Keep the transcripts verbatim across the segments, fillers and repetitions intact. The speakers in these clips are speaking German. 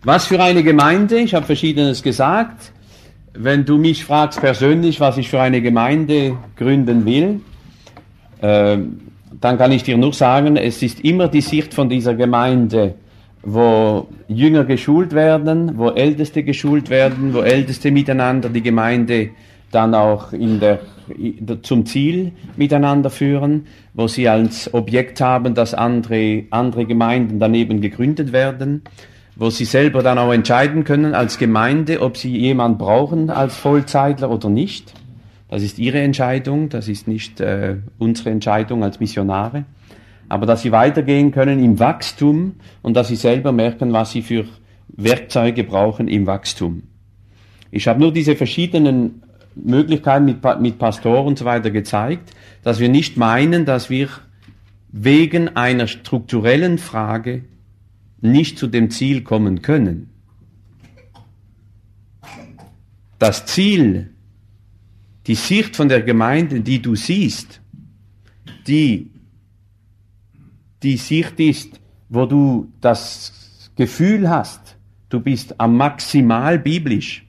Was für eine Gemeinde? Ich habe Verschiedenes gesagt. Wenn du mich fragst persönlich, was ich für eine Gemeinde gründen will, äh, dann kann ich dir nur sagen, es ist immer die Sicht von dieser Gemeinde, wo Jünger geschult werden, wo Älteste geschult werden, wo Älteste miteinander die Gemeinde dann auch in der, zum Ziel miteinander führen, wo sie als Objekt haben, dass andere, andere Gemeinden daneben gegründet werden, wo sie selber dann auch entscheiden können als Gemeinde, ob sie jemanden brauchen als Vollzeitler oder nicht. Das ist ihre Entscheidung, das ist nicht äh, unsere Entscheidung als Missionare. Aber dass sie weitergehen können im Wachstum und dass sie selber merken, was sie für Werkzeuge brauchen im Wachstum. Ich habe nur diese verschiedenen Möglichkeiten mit, mit Pastoren und so weiter gezeigt, dass wir nicht meinen, dass wir wegen einer strukturellen Frage nicht zu dem Ziel kommen können. Das Ziel, die Sicht von der Gemeinde, die du siehst, die die Sicht ist, wo du das Gefühl hast, du bist am maximal biblisch.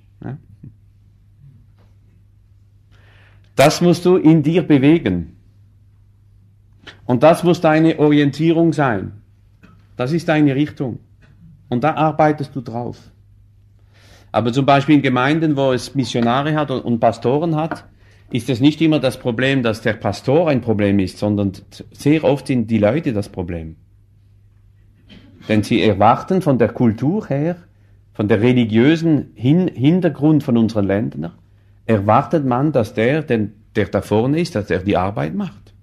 Das musst du in dir bewegen. Und das muss deine Orientierung sein. Das ist deine Richtung. Und da arbeitest du drauf. Aber zum Beispiel in Gemeinden, wo es Missionare hat und Pastoren hat, ist es nicht immer das Problem, dass der Pastor ein Problem ist, sondern sehr oft sind die Leute das Problem. Denn sie erwarten von der Kultur her, von der religiösen Hin- Hintergrund von unseren Ländern, erwartet man, dass der, der, der da vorne ist, dass er die Arbeit macht.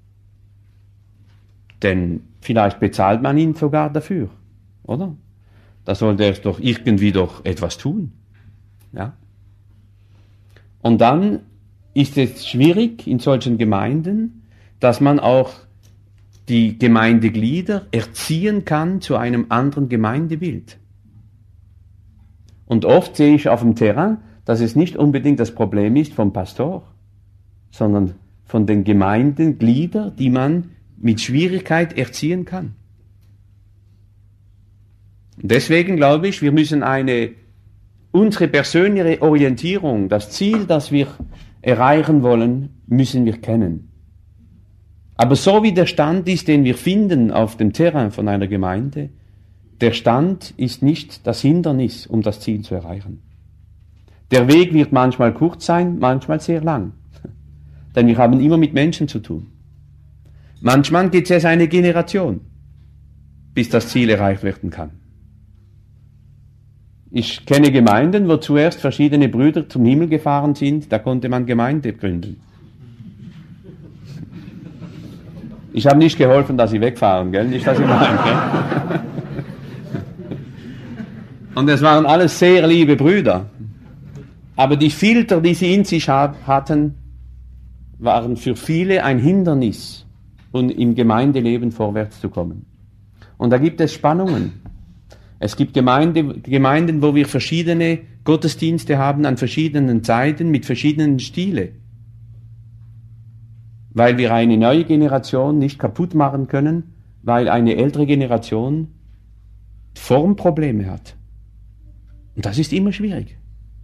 Denn vielleicht bezahlt man ihn sogar dafür, oder? Da soll der doch irgendwie doch etwas tun. Ja? Und dann ist es schwierig in solchen Gemeinden, dass man auch die Gemeindeglieder erziehen kann zu einem anderen Gemeindebild. Und oft sehe ich auf dem Terrain, dass es nicht unbedingt das Problem ist vom Pastor, sondern von den Gemeindegliedern, die man mit Schwierigkeit erziehen kann. Und deswegen glaube ich, wir müssen eine, unsere persönliche Orientierung, das Ziel, das wir erreichen wollen, müssen wir kennen. Aber so wie der Stand ist, den wir finden auf dem Terrain von einer Gemeinde, der Stand ist nicht das Hindernis, um das Ziel zu erreichen. Der Weg wird manchmal kurz sein, manchmal sehr lang. Denn wir haben immer mit Menschen zu tun. Manchmal geht es eine Generation, bis das Ziel erreicht werden kann. Ich kenne Gemeinden, wo zuerst verschiedene Brüder zum Himmel gefahren sind, da konnte man Gemeinde gründen. Ich habe nicht geholfen, dass sie wegfahren, gell? Nicht, dass sie meinen, gell? Und es waren alles sehr liebe Brüder. Aber die Filter, die sie in sich hatten, waren für viele ein Hindernis, um im Gemeindeleben vorwärts zu kommen. Und da gibt es Spannungen. Es gibt Gemeinde, Gemeinden, wo wir verschiedene Gottesdienste haben an verschiedenen Zeiten mit verschiedenen Stilen. Weil wir eine neue Generation nicht kaputt machen können, weil eine ältere Generation Formprobleme hat. Und das ist immer schwierig.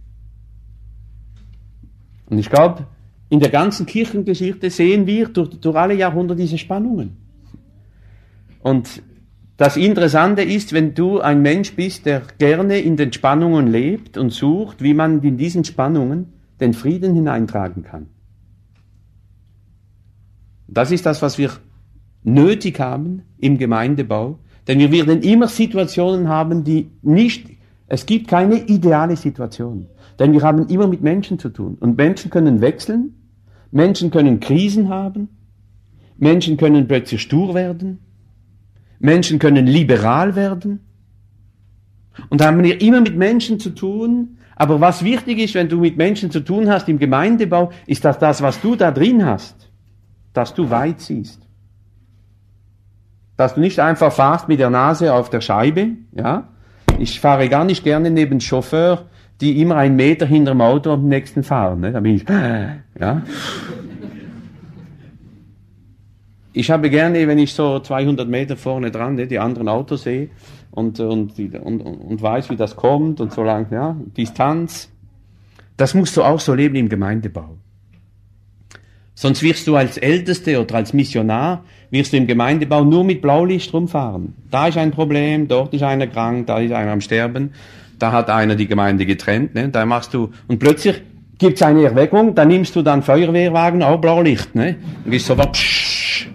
Und ich glaube, in der ganzen Kirchengeschichte sehen wir durch, durch alle Jahrhunderte diese Spannungen. Und das Interessante ist, wenn du ein Mensch bist, der gerne in den Spannungen lebt und sucht, wie man in diesen Spannungen den Frieden hineintragen kann. Das ist das, was wir nötig haben im Gemeindebau, denn wir werden immer Situationen haben, die nicht, es gibt keine ideale Situation, denn wir haben immer mit Menschen zu tun und Menschen können wechseln, Menschen können Krisen haben, Menschen können plötzlich stur werden, Menschen können liberal werden und haben wir immer mit Menschen zu tun, aber was wichtig ist, wenn du mit Menschen zu tun hast im Gemeindebau, ist, dass das, was du da drin hast, dass du weit siehst. Dass du nicht einfach fahrst mit der Nase auf der Scheibe, ja. Ich fahre gar nicht gerne neben Chauffeur, die immer einen Meter hinter dem Auto am nächsten fahren, ne? Da bin ich, ja. Ich habe gerne, wenn ich so zweihundert Meter vorne dran, ne, die anderen Autos sehe und, und, und, und weiß, wie das kommt und so lange, ja, Distanz. Das musst du auch so leben im Gemeindebau. Sonst wirst du als Älteste oder als Missionar, wirst du im Gemeindebau nur mit Blaulicht rumfahren. Da ist ein Problem, dort ist einer krank, da ist einer am Sterben, da hat einer die Gemeinde getrennt, ne? Da machst du, und plötzlich gibt's eine Erweckung, da nimmst du dann Feuerwehrwagen, auch Blaulicht, ne? Und gehst so, psch.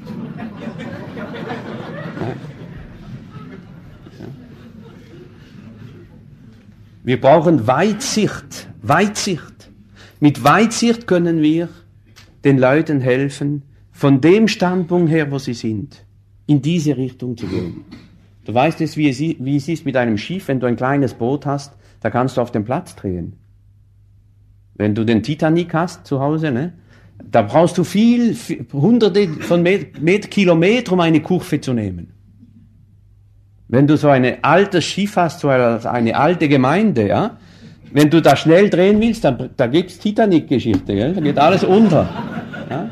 Wir brauchen Weitsicht, Weitsicht. Mit Weitsicht können wir den Leuten helfen, von dem Standpunkt her, wo sie sind, in diese Richtung zu gehen. Du weißt es, wie es, wie es ist mit einem Schiff, wenn du ein kleines Boot hast, da kannst du auf den Platz drehen. Wenn du den Titanic hast zu Hause, ne, da brauchst du viel, viel hunderte von Met, Met, Kilometer, um eine Kurve zu nehmen. Wenn du so ein altes Schiff hast, so eine, eine alte Gemeinde, ja, wenn du da schnell drehen willst, dann, da gibt's Titanic-Geschichte, gell? Da geht alles unter. Ja?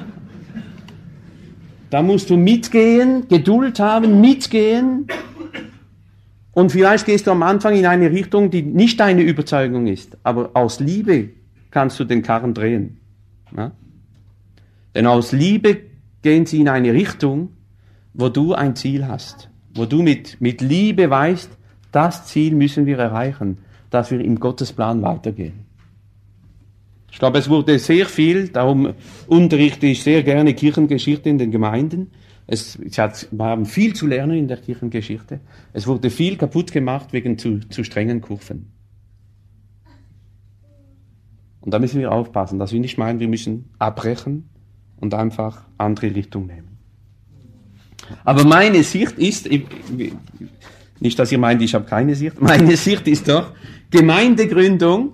Da musst du mitgehen, Geduld haben, mitgehen. Und vielleicht gehst du am Anfang in eine Richtung, die nicht deine Überzeugung ist. Aber aus Liebe kannst du den Karren drehen. Ja? Denn aus Liebe gehen sie in eine Richtung, wo du ein Ziel hast. Wo du mit, mit Liebe weißt, das Ziel müssen wir erreichen, dass wir im Gottesplan weitergehen. Ich glaube, es wurde sehr viel, darum unterrichte ich sehr gerne Kirchengeschichte in den Gemeinden. Es, es hat, wir haben viel zu lernen in der Kirchengeschichte. Es wurde viel kaputt gemacht wegen zu, zu strengen Kurven. Und da müssen wir aufpassen, dass wir nicht meinen, wir müssen abbrechen und einfach andere Richtung nehmen. Aber meine Sicht ist, nicht, dass ihr meint, ich habe keine Sicht, meine Sicht ist doch, Gemeindegründung,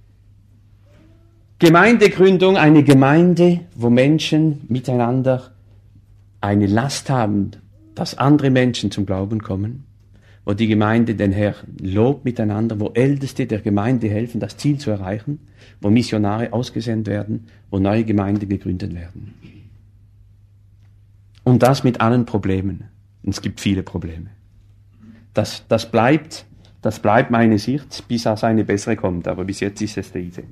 Gemeindegründung, eine Gemeinde, wo Menschen miteinander eine Last haben, dass andere Menschen zum Glauben kommen, wo die Gemeinde den Herrn lobt miteinander, wo Älteste der Gemeinde helfen, das Ziel zu erreichen, wo Missionare ausgesendet werden, wo neue Gemeinden gegründet werden. Und das mit allen Problemen. Und es gibt viele Probleme. Das, das bleibt, das bleibt meine Sicht, bis es eine bessere kommt. Aber bis jetzt ist es diese.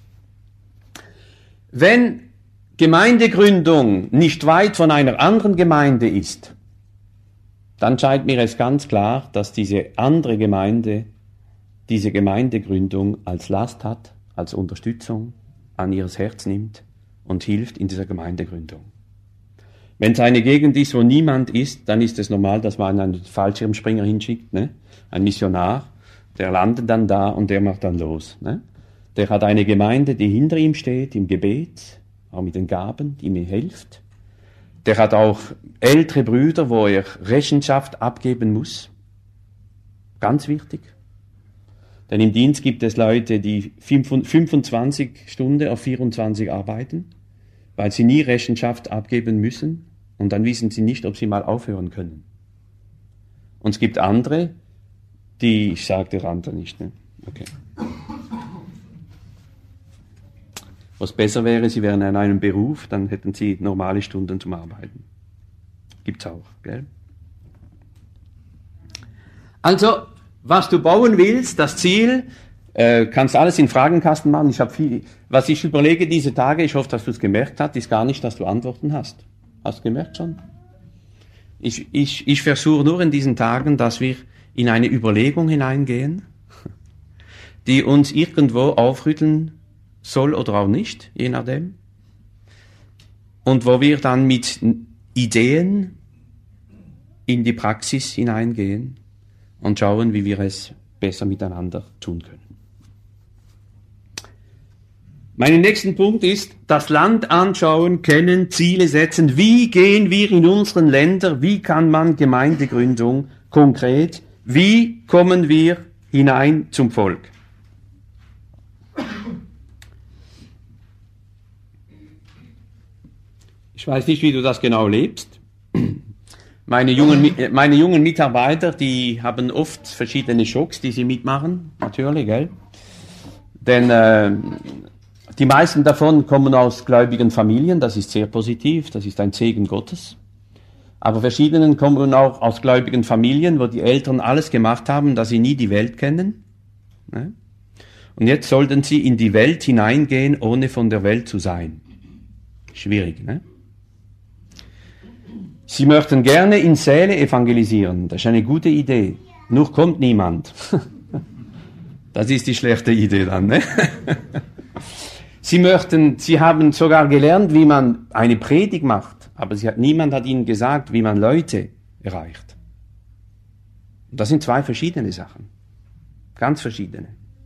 Wenn Gemeindegründung nicht weit von einer anderen Gemeinde ist, dann scheint mir es ganz klar, dass diese andere Gemeinde diese Gemeindegründung als Last hat, als Unterstützung an ihr Herz nimmt und hilft in dieser Gemeindegründung. Wenn es eine Gegend ist, wo niemand ist, dann ist es normal, dass man einen Fallschirmspringer hinschickt, ne? Ein Missionar, der landet dann da und der macht dann los. Ne? Der hat eine Gemeinde, die hinter ihm steht, im Gebet, auch mit den Gaben, die ihm hilft. Der hat auch ältere Brüder, wo er Rechenschaft abgeben muss. Ganz wichtig. Denn im Dienst gibt es Leute, die fünfundzwanzig Stunden auf vierundzwanzig arbeiten, weil sie nie Rechenschaft abgeben müssen und dann wissen sie nicht, ob sie mal aufhören können. Und es gibt andere, die, ich sage der andere nicht, ne? Okay. Was besser wäre, sie wären in einem Beruf, dann hätten sie normale Stunden zum Arbeiten. Gibt's auch, gell? Also, was du bauen willst, das Ziel, äh, kannst alles in Fragenkasten machen. Ich habe viel, was ich überlege diese Tage, ich hoffe, dass du es gemerkt hast, ist gar nicht, dass du Antworten hast. Hast du gemerkt schon? Ich, ich, ich versuche nur in diesen Tagen, dass wir in eine Überlegung hineingehen, die uns irgendwo aufrütteln soll oder auch nicht, je nachdem. Und wo wir dann mit Ideen in die Praxis hineingehen und schauen, wie wir es besser miteinander tun können. Mein nächster Punkt ist, das Land anschauen, kennen, Ziele setzen. Wie gehen wir in unseren Ländern? Wie kann man Gemeindegründung konkret? Wie kommen wir hinein zum Volk? Ich weiß nicht, wie du das genau lebst. Meine jungen, meine jungen Mitarbeiter, die haben oft verschiedene Schocks, die sie mitmachen, natürlich, gell? Denn äh, die meisten davon kommen aus gläubigen Familien, das ist sehr positiv, das ist ein Segen Gottes. Aber verschiedenen kommen auch aus gläubigen Familien, wo die Eltern alles gemacht haben, dass sie nie die Welt kennen. Ne? Und jetzt sollten sie in die Welt hineingehen, ohne von der Welt zu sein. Schwierig, ne? Sie möchten gerne in Säle evangelisieren. Das ist eine gute Idee. Nur kommt niemand. Das ist die schlechte Idee dann, ne? Sie möchten, sie haben sogar gelernt, wie man eine Predigt macht, aber sie hat, niemand hat ihnen gesagt, wie man Leute erreicht. Und das sind zwei verschiedene Sachen. Ganz verschiedene.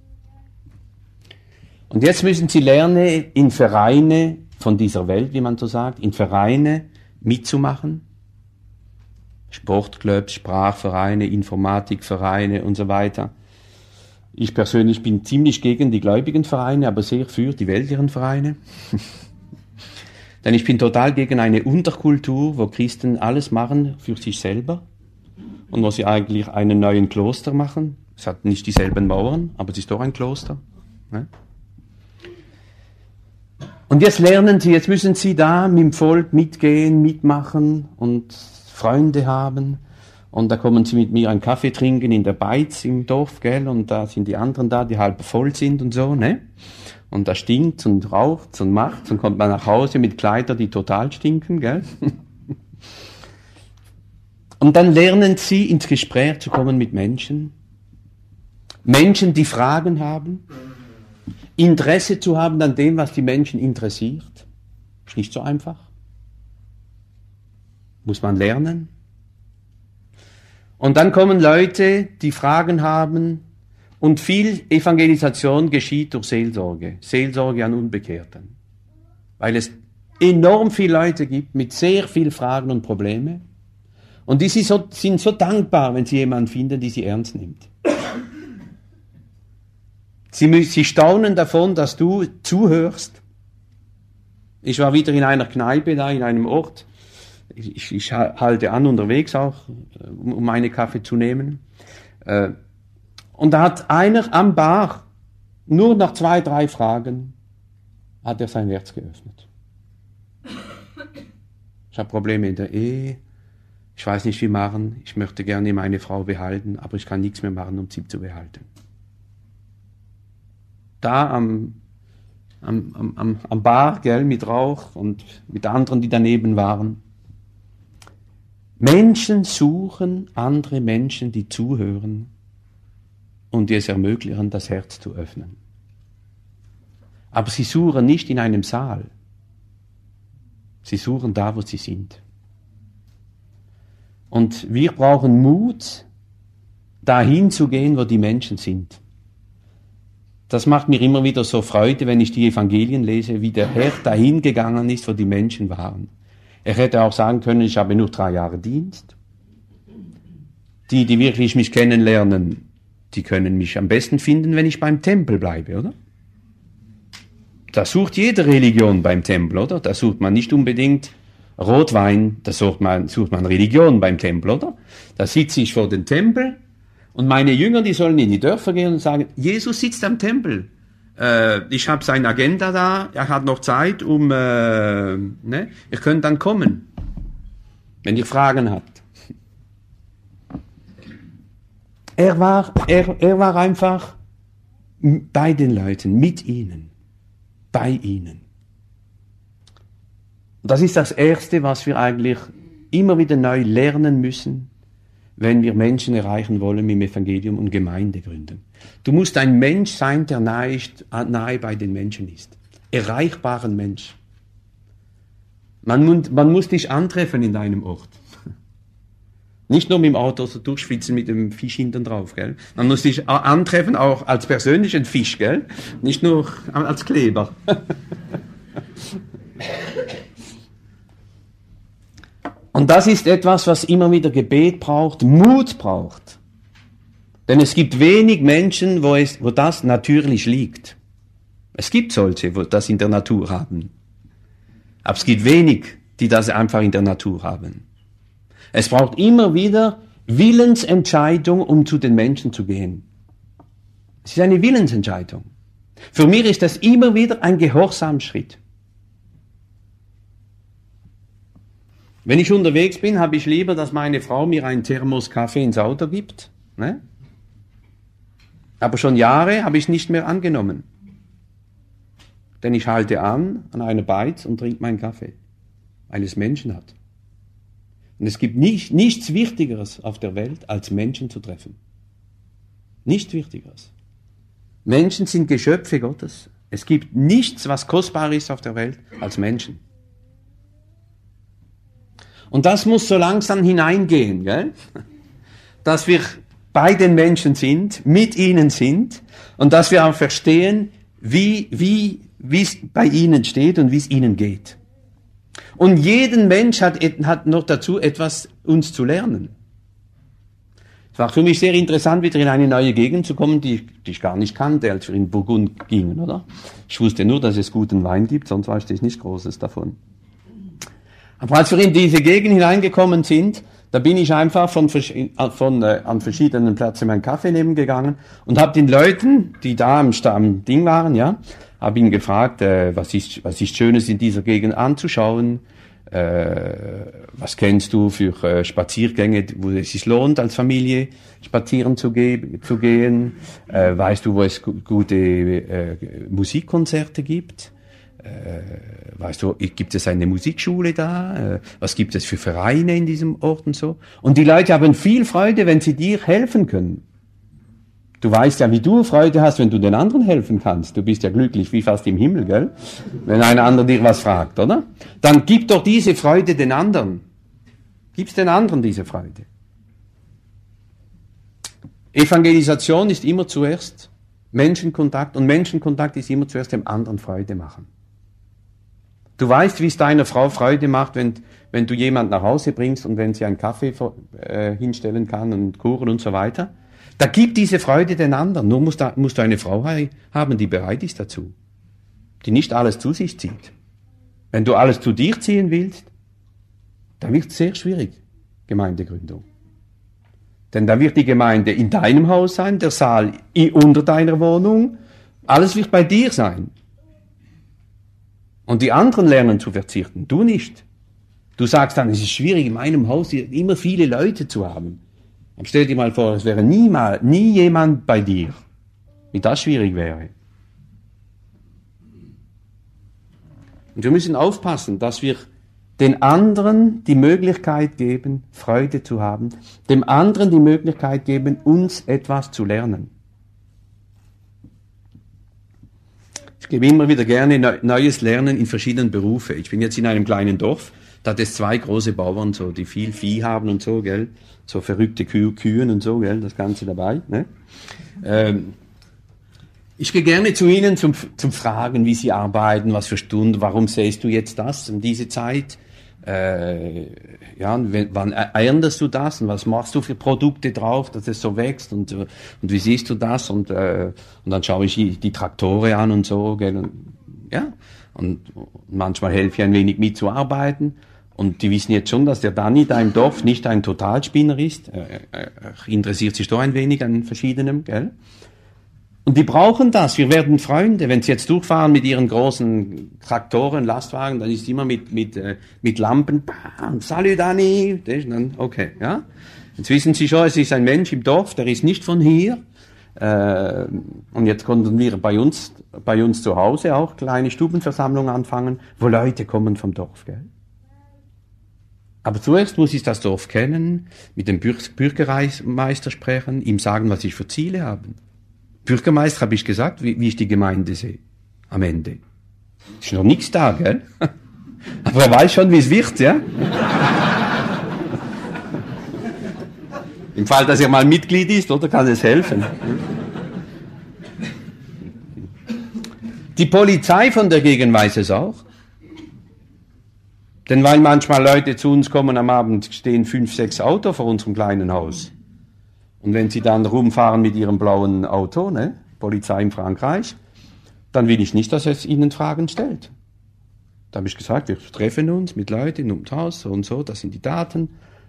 Und jetzt müssen sie lernen, in Vereine von dieser Welt, wie man so sagt, in Vereine mitzumachen. Sportclubs, Sprachvereine, Informatikvereine und so weiter. Ich persönlich bin ziemlich gegen die gläubigen Vereine, aber sehr für die weltlichen Vereine. Denn ich bin total gegen eine Unterkultur, wo Christen alles machen für sich selber und wo sie eigentlich einen neuen Kloster machen. Es hat nicht dieselben Mauern, aber es ist doch ein Kloster. Ne? Und jetzt lernen sie, jetzt müssen sie da mit dem Volk mitgehen, mitmachen und Freunde haben. Und da kommen sie mit mir einen Kaffee trinken in der Beiz im Dorf, gell, und da sind die anderen da, die halb voll sind und so, ne? Und da stinkt und raucht und macht und kommt man nach Hause mit Kleidern, die total stinken, gell? Und dann lernen sie, ins Gespräch zu kommen mit Menschen. Menschen, die Fragen haben. Interesse zu haben an dem, was die Menschen interessiert. Ist nicht so einfach. Muss man lernen. Und dann kommen Leute, die Fragen haben, und viel Evangelisation geschieht durch Seelsorge. Seelsorge an Unbekehrten. Weil es enorm viele Leute gibt mit sehr viel Fragen und Probleme. Und die sind so, sind so dankbar, wenn sie jemanden finden, die sie ernst nimmt. Sie, sie staunen davon, dass du zuhörst. Ich war wieder in einer Kneipe da, in einem Ort. Ich, ich halte an unterwegs auch, um meine Kaffee zu nehmen. Und da hat einer am Bar, nur nach zwei, drei Fragen, hat er sein Herz geöffnet. Ich habe Probleme in der Ehe, ich weiß nicht wie machen, ich möchte gerne meine Frau behalten, aber ich kann nichts mehr machen, um sie zu behalten. Da am, am, am, am Bar, gell, mit Rauch und mit anderen, die daneben waren. Menschen suchen andere Menschen, die zuhören und die es ermöglichen, das Herz zu öffnen. Aber sie suchen nicht in einem Saal. Sie suchen da, wo sie sind. Und wir brauchen Mut, dahin zu gehen, wo die Menschen sind. Das macht mir immer wieder so Freude, wenn ich die Evangelien lese, wie der Herr dahin gegangen ist, wo die Menschen waren. Er hätte auch sagen können, ich habe nur drei Jahre Dienst. Die, die wirklich mich kennenlernen, die können mich am besten finden, wenn ich beim Tempel bleibe, oder? Da sucht jede Religion beim Tempel, oder? Da sucht man nicht unbedingt Rotwein, da sucht man, sucht man Religion beim Tempel, oder? Da sitze ich vor dem Tempel und meine Jünger, die sollen in die Dörfer gehen und sagen, Jesus sitzt am Tempel. Äh, ich habe seine Agenda da, er hat noch Zeit, um, äh, ne? Ihr könnt dann kommen, wenn ihr Fragen habt. Er war, er, er war einfach bei den Leuten, mit ihnen, bei ihnen. Und das ist das Erste, was wir eigentlich immer wieder neu lernen müssen, wenn wir Menschen erreichen wollen mit dem Evangelium und Gemeinde gründen. Du musst ein Mensch sein, der nahe, ist, nahe bei den Menschen ist. Erreichbaren Mensch. Man, man muss dich antreffen in deinem Ort. Nicht nur mit dem Auto so durchschwitzen mit dem Fisch hinten drauf, gell? Man muss dich antreffen auch als persönlichen Fisch, gell? Nicht nur als Kleber. Und das ist etwas, was immer wieder Gebet braucht, Mut braucht. Denn es gibt wenig Menschen, wo, es, wo das natürlich liegt. Es gibt solche, wo das in der Natur haben. Aber es gibt wenig, die das einfach in der Natur haben. Es braucht immer wieder Willensentscheidung, um zu den Menschen zu gehen. Es ist eine Willensentscheidung. Für mich ist das immer wieder ein Gehorsamschritt. Wenn ich unterwegs bin, habe ich lieber, dass meine Frau mir einen Thermos Kaffee ins Auto gibt. Ne? Aber schon Jahre habe ich es nicht mehr angenommen. Denn ich halte an, an einer Beiz und trinke meinen Kaffee, weil es Menschen hat. Und es gibt nicht, nichts Wichtigeres auf der Welt, als Menschen zu treffen. Nichts Wichtigeres. Menschen sind Geschöpfe Gottes. Es gibt nichts, was kostbar ist auf der Welt, als Menschen. Und das muss so langsam hineingehen, gell? Dass wir bei den Menschen sind, mit ihnen sind und dass wir auch verstehen, wie, wie, wie es bei ihnen steht und wie es ihnen geht. Und jeden Mensch hat, hat noch dazu etwas uns zu lernen. Es war für mich sehr interessant, wieder in eine neue Gegend zu kommen, die, die ich gar nicht kannte, als wir in Burgund gingen, oder? Ich wusste nur, dass es guten Wein gibt, sonst wusste ich nichts Großes davon. Aber als wir in diese Gegend hineingekommen sind, da bin ich einfach von, von äh, an verschiedenen Plätzen meinen Kaffee nehmen gegangen und habe den Leuten, die da am, am Ding waren, ja, habe ihn gefragt, äh, was ist was ist Schönes in dieser Gegend anzuschauen, äh, was kennst du für äh, Spaziergänge, wo es sich lohnt als Familie spazieren zu, ge- zu gehen, äh, weißt du, wo es gu- gute äh, Musikkonzerte gibt? Äh, weißt du, gibt es eine Musikschule da? Äh, was gibt es für Vereine in diesem Ort und so? Und die Leute haben viel Freude, wenn sie dir helfen können. Du weißt ja, wie du Freude hast, wenn du den anderen helfen kannst. Du bist ja glücklich wie fast im Himmel, gell? Wenn ein anderer dir was fragt, oder? Dann gib doch diese Freude den anderen. Gib's den anderen diese Freude. Evangelisation ist immer zuerst Menschenkontakt und Menschenkontakt ist immer zuerst dem anderen Freude machen. Du weißt, wie es deiner Frau Freude macht, wenn, wenn du jemand nach Hause bringst und wenn sie einen Kaffee äh, hinstellen kann und Kuchen und so weiter. Da gib diese Freude den anderen. Nur musst du, musst du eine Frau haben, die bereit ist dazu. Die nicht alles zu sich zieht. Wenn du alles zu dir ziehen willst, dann wird es sehr schwierig, Gemeindegründung. Denn da wird die Gemeinde in deinem Haus sein, der Saal unter deiner Wohnung. Alles wird bei dir sein. Und die anderen lernen zu verzichten, du nicht. Du sagst dann, es ist schwierig, in meinem Haus immer viele Leute zu haben. Aber stell dir mal vor, es wäre nie, mal, nie jemand bei dir, wie das schwierig wäre. Und wir müssen aufpassen, dass wir den anderen die Möglichkeit geben, Freude zu haben, dem anderen die Möglichkeit geben, uns etwas zu lernen. Ich gebe immer wieder gerne neues Lernen in verschiedenen Berufen. Ich bin jetzt in einem kleinen Dorf, da hat es zwei große Bauern, so, die viel Vieh haben und so, gell, so verrückte Kühe, Kühen und so, gell, das Ganze dabei, ne? Ähm, ich gehe gerne zu Ihnen zum, zum Fragen, wie Sie arbeiten, was für Stunden, warum sähst du jetzt das in diese Zeit? Äh, ja, wann änderst du das und was machst du für Produkte drauf, dass es so wächst und, und wie siehst du das und, äh, und dann schaue ich die, die Traktore an und so, gell, und, ja, und manchmal helfe ich ein wenig mitzuarbeiten und die wissen jetzt schon, dass der Danny da im Dorf nicht ein Totalspinner ist, er, er, er interessiert sich doch ein wenig an verschiedenem, gell. Und die brauchen das. Wir werden Freunde. Wenn sie jetzt durchfahren mit ihren großen Traktoren, Lastwagen, dann ist immer mit mit äh, mit Lampen. Bam, Salut Dani. Dann okay, ja. Jetzt wissen Sie schon, es ist ein Mensch im Dorf, der ist nicht von hier. Äh, und jetzt konnten wir bei uns bei uns zu Hause auch kleine Stubenversammlungen anfangen, wo Leute kommen vom Dorf, gell? Aber zuerst muss ich das Dorf kennen, mit dem Bür- Bürgermeister sprechen, ihm sagen, was ich für Ziele habe. Bürgermeister habe ich gesagt, wie, wie ich die Gemeinde sehe. Am Ende. Ist noch nichts da, gell? Aber er weiß schon, wie es wird, ja? Im Fall, dass er mal Mitglied ist, oder, kann es helfen. Die Polizei von der Gegend weiß es auch. Denn weil manchmal Leute zu uns kommen am Abend, stehen fünf, sechs Autos vor unserem kleinen Haus. Und wenn sie dann rumfahren mit ihrem blauen Auto, ne, Polizei in Frankreich, dann will ich nicht, dass es ihnen Fragen stellt. Da habe ich gesagt, wir treffen uns mit Leuten ums Haus, so und so, das sind die Daten,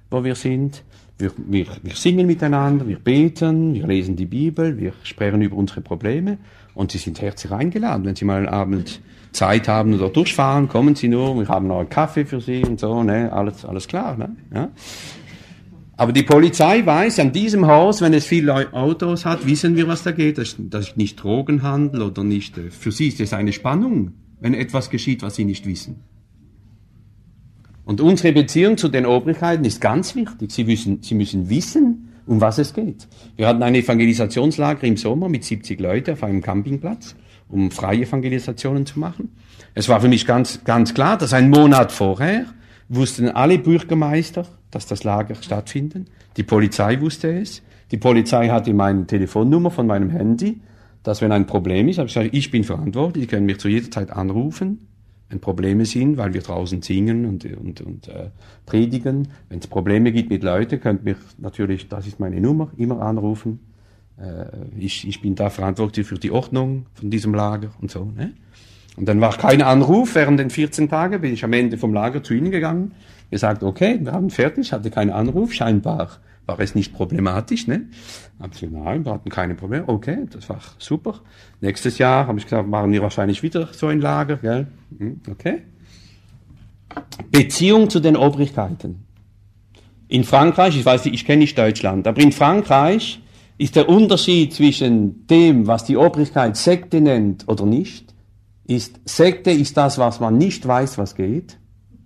wo wir sind. Wir, wir, wir singen miteinander, wir beten, wir lesen die Bibel, wir sprechen über unsere Probleme und Sie sind herzlich eingeladen. Wenn Sie mal einen Abend Zeit haben oder durchfahren, kommen Sie nur, wir haben noch einen Kaffee für Sie und so, ne, alles, alles klar, ne, ja. Aber die Polizei weiß, an diesem Haus, wenn es viele Autos hat, wissen wir, was da geht. Das, das ist nicht Drogenhandel oder nicht, für Sie ist es eine Spannung, wenn etwas geschieht, was Sie nicht wissen. Und unsere Beziehung zu den Obrigkeiten ist ganz wichtig. Sie müssen, Sie müssen wissen, um was es geht. Wir hatten ein Evangelisationslager im Sommer mit siebzig Leuten auf einem Campingplatz, um freie Evangelisationen zu machen. Es war für mich ganz, ganz klar, dass ein Monat vorher wussten alle Bürgermeister, dass das Lager stattfindet. Die Polizei wusste es. Die Polizei hatte meine Telefonnummer von meinem Handy, dass wenn ein Problem ist, habe ich gesagt, ich bin verantwortlich, Sie können mich zu jeder Zeit anrufen, wenn Probleme sind, weil wir draußen singen und, und, und äh, predigen. Wenn es Probleme gibt mit Leuten, könnt mich natürlich, das ist meine Nummer, immer anrufen. Äh, ich, ich bin da verantwortlich für die Ordnung von diesem Lager und so. Ne? Und dann war kein Anruf während den vierzehn Tagen, bin ich am Ende vom Lager zu ihnen gegangen, gesagt, okay, wir haben fertig, hatte keinen Anruf, scheinbar war es nicht problematisch, ne? Hab ich gesagt, nein, wir hatten keine Probleme, okay, das war super. Nächstes Jahr habe ich gesagt, machen wir wahrscheinlich wieder so ein Lager, gell? Okay. Beziehung zu den Obrigkeiten. In Frankreich, ich weiß nicht, ich kenne nicht Deutschland, aber in Frankreich ist der Unterschied zwischen dem, was die Obrigkeit Sekte nennt oder nicht, ist, Sekte ist das, was man nicht weiß, was geht,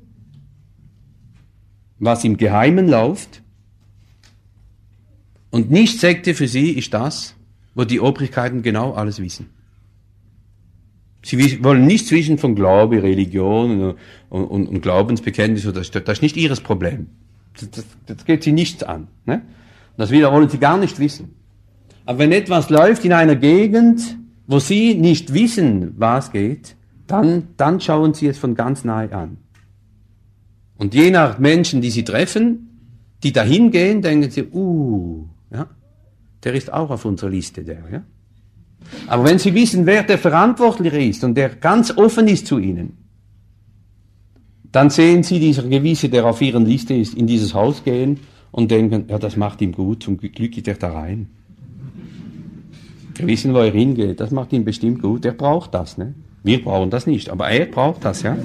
was im Geheimen läuft, und nicht Sekte für sie ist das, wo die Obrigkeiten genau alles wissen. Sie wollen nichts wissen von Glaube, Religion und, und, und Glaubensbekenntnis, das, das ist nicht ihres Problem. Das, das, das geht sie nichts an. Ne? Das wieder wollen sie gar nicht wissen. Aber wenn etwas läuft in einer Gegend, wo sie nicht wissen, was geht, dann, dann schauen sie es von ganz nahe an. Und je nach Menschen, die sie treffen, die dahin gehen, denken sie, uh, ja, der ist auch auf unserer Liste, der, ja. Aber wenn sie wissen, wer der Verantwortliche ist und der ganz offen ist zu ihnen, dann sehen sie dieser Gewisse, der auf ihren Liste ist, in dieses Haus gehen und denken, ja, das macht ihm gut, zum Glück geht er da rein. Wir wissen, wo er hingeht, das macht ihm bestimmt gut, er braucht das, ne? Wir brauchen das nicht, aber er braucht das, ja.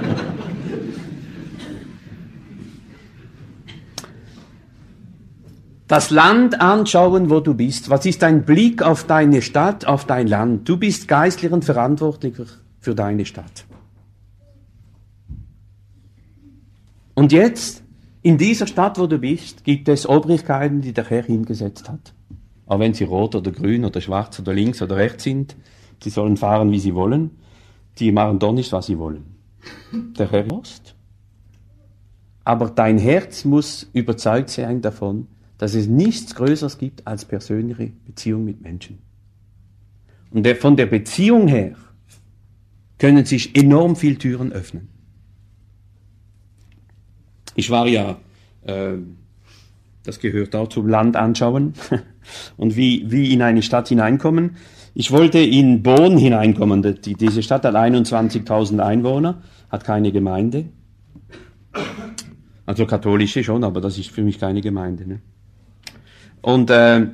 Das Land anschauen, wo du bist. Was ist dein Blick auf deine Stadt, auf dein Land? Du bist geistlich und verantwortlicher für deine Stadt. Und jetzt, in dieser Stadt, wo du bist, gibt es Obrigkeiten, die der Herr hingesetzt hat. Auch wenn sie rot oder grün oder schwarz oder links oder rechts sind, sie sollen fahren, wie sie wollen. Die machen doch nicht, was sie wollen. Der Herr ist. Aber dein Herz muss überzeugt sein davon, dass es nichts Größeres gibt als persönliche Beziehung mit Menschen. Und der, von der Beziehung her können sich enorm viele Türen öffnen. Ich war ja, äh, das gehört auch zum Land anschauen und wie, wie in eine Stadt hineinkommen. Ich wollte in Bonn hineinkommen. Die, diese Stadt hat einundzwanzigtausend Einwohner, hat keine Gemeinde. Also katholische schon, aber das ist für mich keine Gemeinde, ne? Und, äh,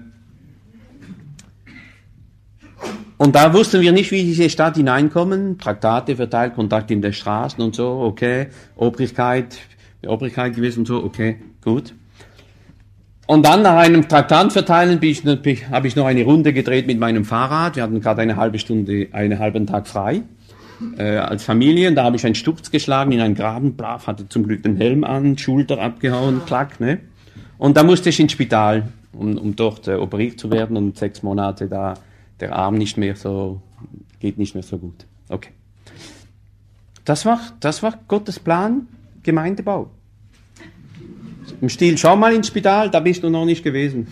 und da wussten wir nicht, wie in diese Stadt hineinkommen. Traktate verteilt, Kontakt in der Straßen und so, okay. Obrigkeit, Obrigkeit gewesen und so, okay, gut. Und dann nach einem Traktat verteilen habe ich noch eine Runde gedreht mit meinem Fahrrad. Wir hatten gerade eine halbe Stunde, einen halben Tag frei äh, als Familie. Und da habe ich einen Sturz geschlagen in einen Graben, brav, hatte zum Glück den Helm an, Schulter abgehauen, klack, ne. Und da musste ich ins Spital, um, um dort äh, operiert zu werden, und sechs Monate da der Arm nicht mehr so, geht nicht mehr so gut. Okay. Das war, das war Gottes Plan, Gemeindebau. Im Stil, schau mal ins Spital, da bist du noch nicht gewesen.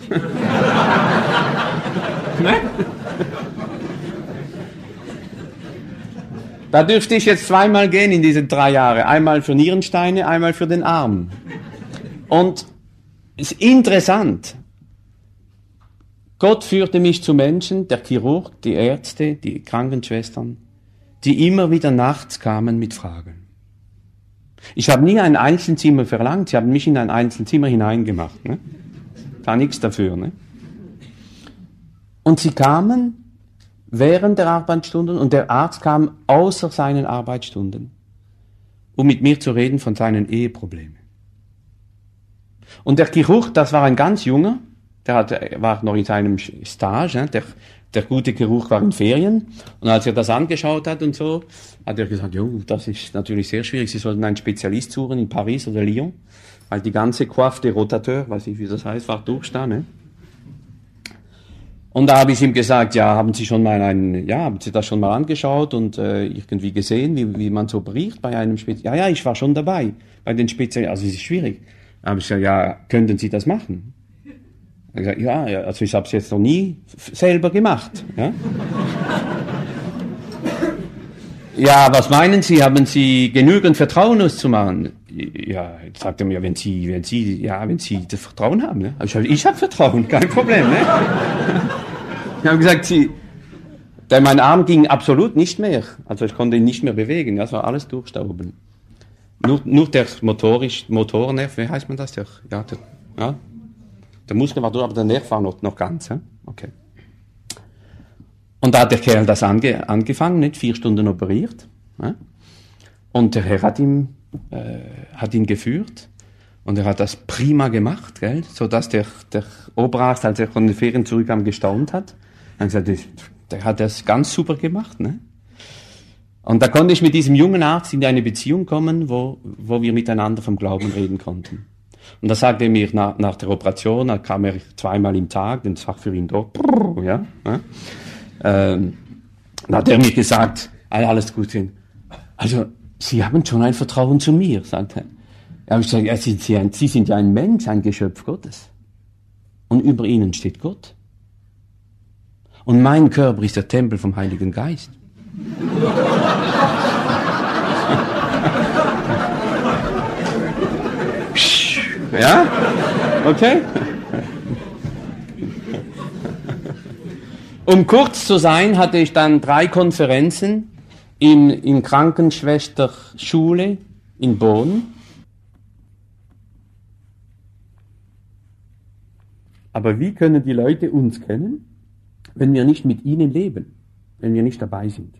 Ne? Da dürfte ich jetzt zweimal gehen in diesen drei Jahren. Einmal für Nierensteine, einmal für den Arm. Und es ist interessant. Gott führte mich zu Menschen, der Chirurg, die Ärzte, die Krankenschwestern, die immer wieder nachts kamen mit Fragen. Ich habe nie ein Einzelzimmer verlangt, sie haben mich in ein Einzelzimmer hineingemacht. Ne? Gar nichts dafür. Ne? Und sie kamen während der Arbeitsstunden und der Arzt kam außer seinen Arbeitsstunden, um mit mir zu reden von seinen Eheproblemen. Und der Chirurg, das war ein ganz junger, der hatte, war noch in seinem Stage, der, der gute Chirurg war in Ferien. Und als er das angeschaut hat und so, hat er gesagt, jo, das ist natürlich sehr schwierig, Sie sollten einen Spezialist suchen in Paris oder Lyon, weil die ganze Coiffe de Rotateur, weiß ich wie das heißt, war durch da, ne? Und da habe ich ihm gesagt, ja, haben Sie schon mal einen, ja, haben Sie das schon mal angeschaut und äh, irgendwie gesehen, wie, wie man so operiert bei einem Spezialisten? Ja, ja, ich war schon dabei, bei den Spezialisten, also es ist schwierig. Da habe ich gesagt, ja, könnten Sie das machen? Er hat gesagt, ja, ja, also ich habe es jetzt noch nie f- selber gemacht. Ja? Ja, was meinen Sie, haben Sie genügend Vertrauen, uns zu machen? Ja, jetzt sagt er mir, wenn Sie, wenn Sie, ja, wenn Sie das Vertrauen haben, ne? Ich habe ich hab Vertrauen, kein Problem, ne? Ich habe gesagt, Sie, denn mein Arm ging absolut nicht mehr, also ich konnte ihn nicht mehr bewegen, das war alles durch da oben. Nur, nur der motorisch, Motornerv, wie heißt man das? Der, ja, der, ja, der Muskel war durch, aber der Nerv war noch, noch ganz, ja? Okay. Und da hat der Kerl das ange, angefangen, nicht vier Stunden operiert, ja? Und der Herr hat ihn, äh, hat ihn geführt und er hat das prima gemacht, gell? So dass der, der Oberarzt, als er von den Ferien zurückkam, gestaunt hat. Er hat gesagt, der hat das ganz super gemacht, ne? Und da konnte ich mit diesem jungen Arzt in eine Beziehung kommen, wo, wo wir miteinander vom Glauben reden konnten. Und da sagte er mir nach, nach der Operation, da kam er zweimal im Tag, den Tag für ihn dort, ja, ja. Ähm, dann hat er mir gesagt, alles gut, also Sie haben schon ein Vertrauen zu mir, sagt er. Da habe ich gesagt, ja, Sie, Sie, Sie sind ja ein Mensch, ein Geschöpf Gottes. Und über Ihnen steht Gott. Und mein Körper ist der Tempel vom Heiligen Geist. Ja? Okay? Um kurz zu sein, hatte ich dann drei Konferenzen in, in Krankenschwesterschule in Bonn. Aber wie können die Leute uns kennen, wenn wir nicht mit ihnen leben, wenn wir nicht dabei sind?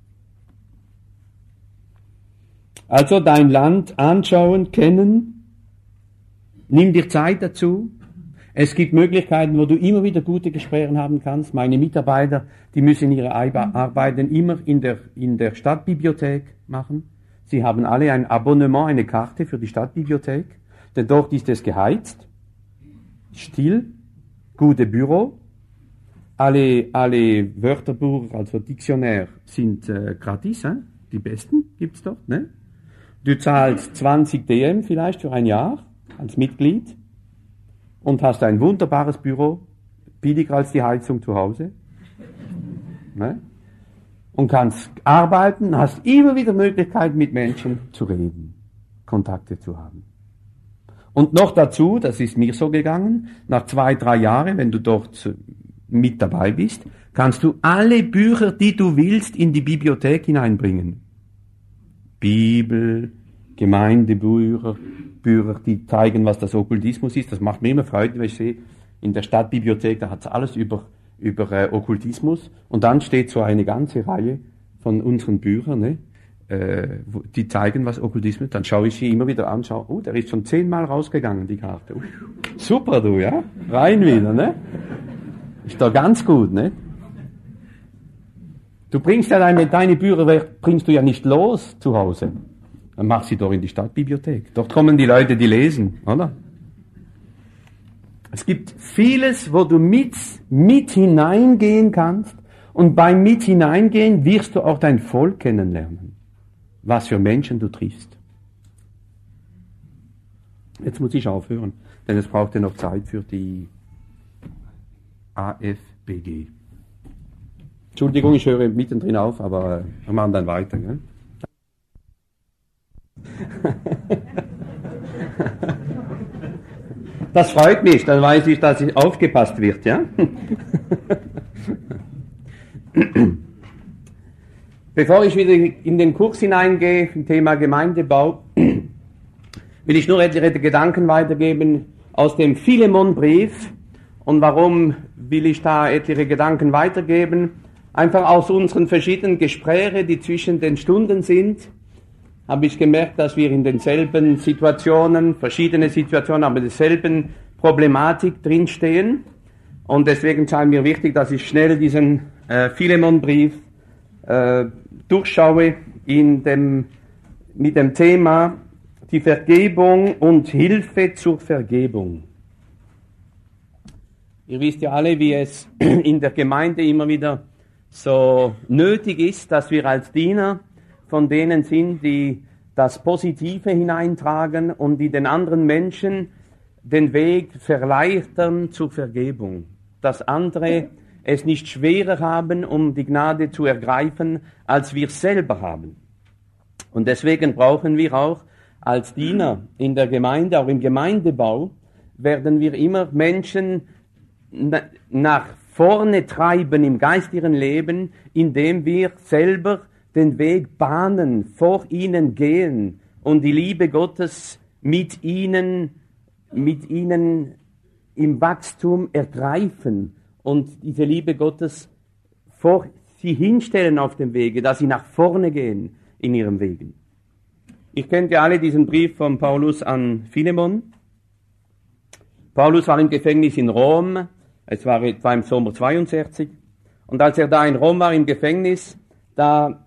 Also dein Land anschauen, kennen, nimm dir Zeit dazu. Es gibt Möglichkeiten, wo du immer wieder gute Gespräche haben kannst. Meine Mitarbeiter, die müssen ihre Arbeiten immer in der, in der Stadtbibliothek machen. Sie haben alle ein Abonnement, eine Karte für die Stadtbibliothek, denn dort ist es geheizt, still, gute Büro. Alle, alle Wörterbuch, also Diktionär, sind äh, gratis, hein? Die besten gibt's dort, ne? Du zahlst zwanzig D M vielleicht für ein Jahr als Mitglied und hast ein wunderbares Büro, billiger als die Heizung zu Hause, ne? Und kannst arbeiten, hast immer wieder Möglichkeit, mit Menschen zu reden, Kontakte zu haben. Und noch dazu, das ist mir so gegangen, nach zwei, drei Jahren, wenn du dort mit dabei bist, kannst du alle Bücher, die du willst, in die Bibliothek hineinbringen. Bibel, Gemeindebücher, Bücher, die zeigen, was das Okkultismus ist. Das macht mir immer Freude, wenn ich sehe, in der Stadtbibliothek, da hat es alles über, über äh, Okkultismus. Und dann steht so eine ganze Reihe von unseren Büchern, ne, äh, die zeigen, was Okkultismus ist. Dann schaue ich sie immer wieder an, schaue, oh, der ist schon zehnmal rausgegangen, die Karte. Uh, super, du, ja? Rein wieder, ne? Ist doch ganz gut, ne? Du bringst ja deine, deine Bücher, bringst du ja nicht los zu Hause. Dann mach sie doch in die Stadtbibliothek. Dort kommen die Leute, die lesen, oder? Es gibt vieles, wo du mit, mit hineingehen kannst. Und beim mit hineingehen wirst du auch dein Volk kennenlernen. Was für Menschen du triffst. Jetzt muss ich aufhören, denn es braucht ja noch Zeit für die A F B G. Entschuldigung, ich höre mittendrin auf, aber wir machen dann weiter. Gell? Das freut mich, dann weiß ich, dass ich aufgepasst wird, ja? Bevor ich wieder in den Kurs hineingehe, im Thema Gemeindebau, will ich nur etliche Gedanken weitergeben aus dem Philemon-Brief. Und warum will ich da etliche Gedanken weitergeben? Einfach aus unseren verschiedenen Gesprächen, die zwischen den Stunden sind, habe ich gemerkt, dass wir in denselben Situationen, verschiedene Situationen, aber derselben Problematik drinstehen. Und deswegen scheint mir wichtig, dass ich schnell diesen äh, Philemon-Brief äh, durchschaue in dem, mit dem Thema die Vergebung und Hilfe zur Vergebung. Ihr wisst ja alle, wie es in der Gemeinde immer wieder so nötig ist, dass wir als Diener von denen sind, die das Positive hineintragen und die den anderen Menschen den Weg verleichtern zur Vergebung. Dass andere es nicht schwerer haben, um die Gnade zu ergreifen, als wir selber haben. Und deswegen brauchen wir auch als Diener in der Gemeinde, auch im Gemeindebau, werden wir immer Menschen nach vorne treiben im geistigen Leben, indem wir selber den Weg bahnen, vor ihnen gehen und die Liebe Gottes mit ihnen, mit ihnen im Wachstum ergreifen und diese Liebe Gottes vor sie hinstellen auf dem Wege, dass sie nach vorne gehen in ihrem Wegen. Ihr kennt ja alle diesen Brief von Paulus an Philemon. Paulus war im Gefängnis in Rom, es war etwa im Sommer zweiundsechzig, und als er da in Rom war im Gefängnis, da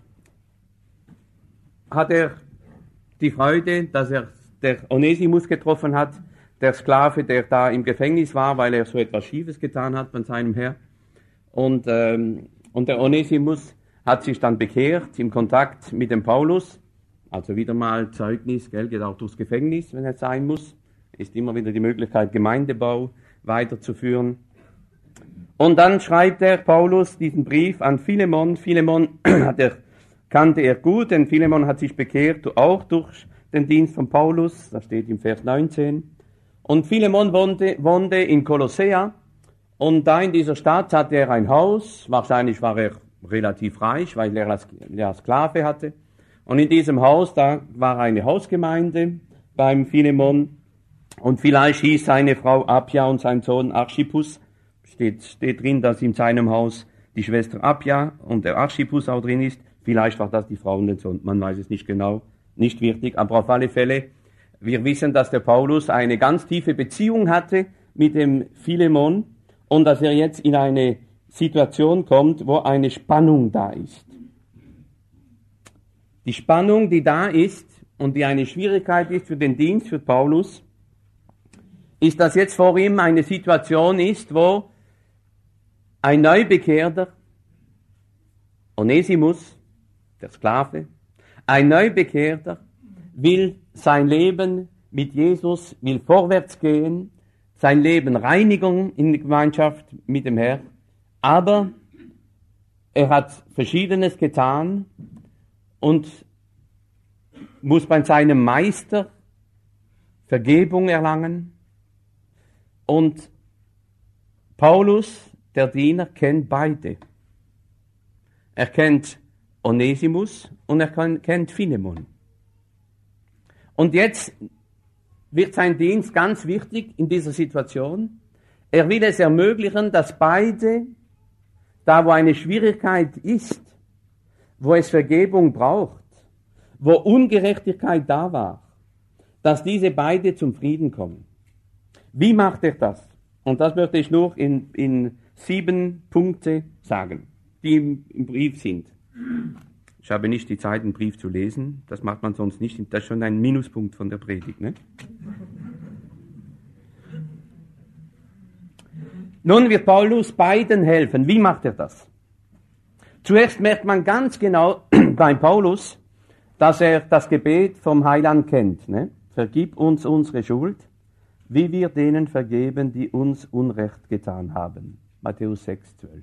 hat er die Freude, dass er der Onesimus getroffen hat, der Sklave, der da im Gefängnis war, weil er so etwas Schiefes getan hat bei seinem Herr. Und, ähm, und der Onesimus hat sich dann bekehrt im Kontakt mit dem Paulus, also wieder mal Zeugnis, gell, geht auch durchs Gefängnis, wenn es sein muss, ist immer wieder die Möglichkeit, Gemeindebau weiterzuführen. Und dann schreibt er, Paulus, diesen Brief an Philemon. Philemon hat er, kannte er gut, denn Philemon hat sich bekehrt, auch durch den Dienst von Paulus, das steht im Vers neunzehn. Und Philemon wohnte, wohnte in Kolossea, und da in dieser Stadt hatte er ein Haus, wahrscheinlich war er relativ reich, weil er ja Sklave hatte. Und in diesem Haus, da war eine Hausgemeinde beim Philemon, und vielleicht hieß seine Frau Appia und sein Sohn Archippus. Steht, steht drin, dass in seinem Haus die Schwester Appia und der Archippus auch drin ist. Vielleicht war das die Frau und der Sohn, man weiß es nicht genau, nicht wichtig, aber auf alle Fälle, wir wissen, dass der Paulus eine ganz tiefe Beziehung hatte mit dem Philemon und dass er jetzt in eine Situation kommt, wo eine Spannung da ist. Die Spannung, die da ist und die eine Schwierigkeit ist für den Dienst, für Paulus, ist, dass jetzt vor ihm eine Situation ist, wo ein Neubekehrter, Onesimus, der Sklave, ein Neubekehrter will sein Leben mit Jesus, will vorwärts gehen, sein Leben Reinigung in der Gemeinschaft mit dem Herrn, aber er hat Verschiedenes getan und muss bei seinem Meister Vergebung erlangen. Und Paulus, der Diener, kennt beide. Er kennt Onesimus und er kennt Philemon. Und jetzt wird sein Dienst ganz wichtig in dieser Situation. Er will es ermöglichen, dass beide, da wo eine Schwierigkeit ist, wo es Vergebung braucht, wo Ungerechtigkeit da war, dass diese beide zum Frieden kommen. Wie macht er das? Und das möchte ich nur in, in sieben Punkte sagen, die im, im Brief sind. Ich habe nicht die Zeit, einen Brief zu lesen. Das macht man sonst nicht. Das ist schon ein Minuspunkt von der Predigt, ne? Nun wird Paulus beiden helfen. Wie macht er das? Zuerst merkt man ganz genau bei Paulus, dass er das Gebet vom Heiland kennt, ne? Vergib uns unsere Schuld, wie wir denen vergeben, die uns Unrecht getan haben. Matthäus sechs, zwölf.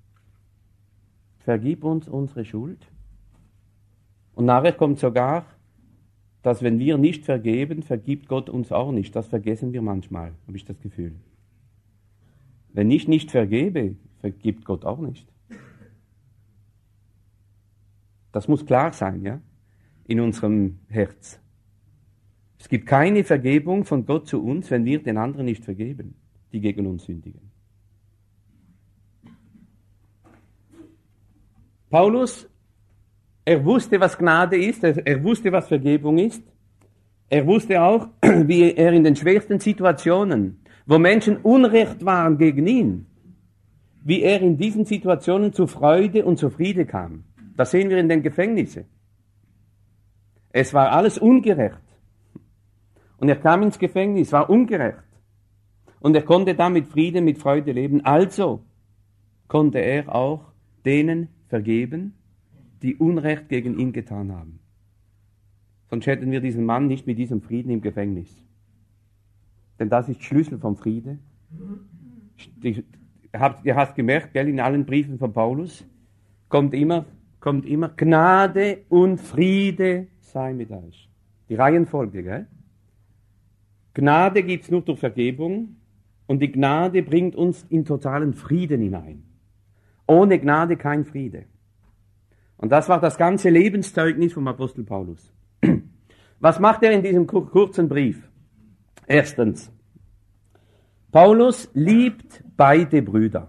Vergib uns unsere Schuld. Und nachher kommt sogar, dass wenn wir nicht vergeben, vergibt Gott uns auch nicht. Das vergessen wir manchmal, habe ich das Gefühl. Wenn ich nicht vergebe, vergibt Gott auch nicht. Das muss klar sein, ja, in unserem Herz. Es gibt keine Vergebung von Gott zu uns, wenn wir den anderen nicht vergeben, die gegen uns sündigen. Paulus, er wusste, was Gnade ist, er, er wusste, was Vergebung ist. Er wusste auch, wie er in den schwersten Situationen, wo Menschen Unrecht waren gegen ihn, wie er in diesen Situationen zu Freude und zu Friede kam. Das sehen wir in den Gefängnissen. Es war alles ungerecht. Und er kam ins Gefängnis, war ungerecht. Und er konnte da mit Friede, mit Freude leben. Also konnte er auch denen vergeben, die Unrecht gegen ihn getan haben. Sonst hätten wir diesen Mann nicht mit diesem Frieden im Gefängnis. Denn das ist Schlüssel vom Friede. Ihr habt gemerkt, gell, in allen Briefen von Paulus kommt immer, kommt immer Gnade und Friede sei mit euch. Die Reihenfolge, gell? Gnade gibt es nur durch Vergebung und die Gnade bringt uns in totalen Frieden hinein. Ohne Gnade kein Friede. Und das war das ganze Lebenszeugnis vom Apostel Paulus. Was macht er in diesem kurzen Brief? Erstens, Paulus liebt beide Brüder,